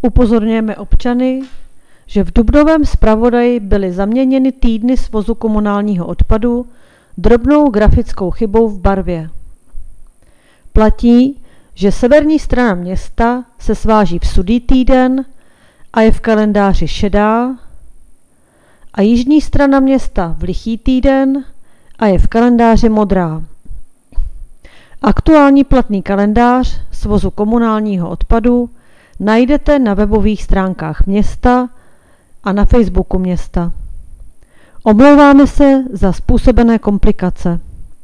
Upozorňujeme občany, že v dubnovém zpravodaji byly zaměněny týdny svozu komunálního odpadu drobnou grafickou chybou v barvě. Platí, že severní strana města se sváží v sudý týden a je v kalendáři šedá, a jižní strana města v lichý týden a je v kalendáři modrá. Aktuální platný kalendář svozu komunálního odpadu najdete na webových stránkách města a na Facebooku města. Omlouváme se za způsobené komplikace.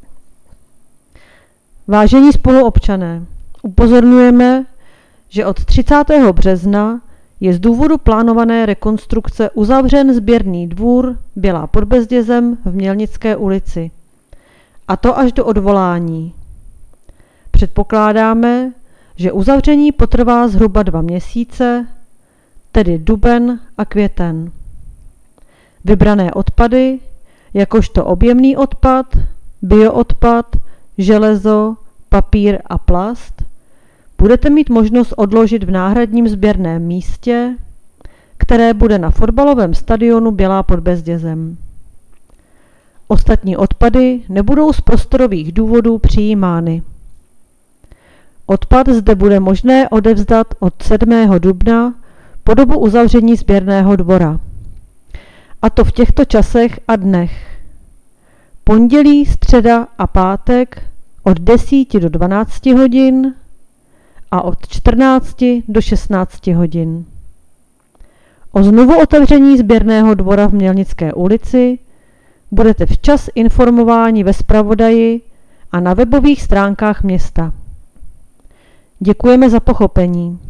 Vážení spoluobčané, upozorňujeme, že od 30. března je z důvodu plánované rekonstrukce uzavřen sběrný dvůr Bělá pod Bezdězem v Mělnické ulici. A to až do odvolání. Předpokládáme, že uzavření potrvá zhruba 2 měsíce, tedy duben a květen. Vybrané odpady, jakožto objemný odpad, bioodpad, železo, papír a plast, budete mít možnost odložit v náhradním sběrném místě, které bude na fotbalovém stadionu Bělá pod Bezdězem. Ostatní odpady nebudou z prostorových důvodů přijímány. Odpad zde bude možné odevzdat od 7. dubna po dobu uzavření sběrného dvora. A to v těchto časech a dnech. Pondělí, středa a pátek od 10 do 12 hodin a od 14 do 16 hodin. O znovu otevření sběrného dvora v Mělnické ulici budete včas informováni ve zpravodaji a na webových stránkách města. Děkujeme za pochopení.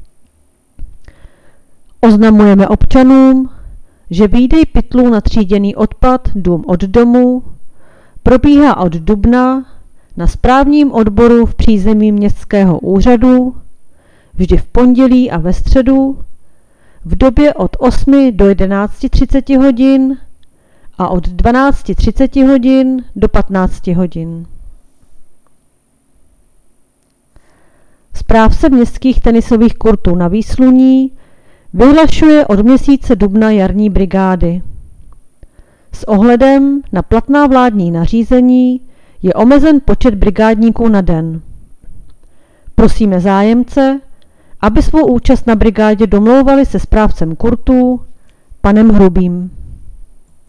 Oznamujeme občanům, že výdej pytlů na tříděný odpad dům od domu probíhá od dubna na správním odboru v přízemí městského úřadu vždy v pondělí a ve středu v době od 8 do 11:30 hodin a od 12:30 hodin do 15 hodin. Správce městských tenisových kurtů na Výsluní vyhlašuje od měsíce dubna jarní brigády. S ohledem na platná vládní nařízení je omezen počet brigádníků na den. Prosíme zájemce, aby svou účast na brigádě domlouvali se správcem kurtů, panem Hrubým.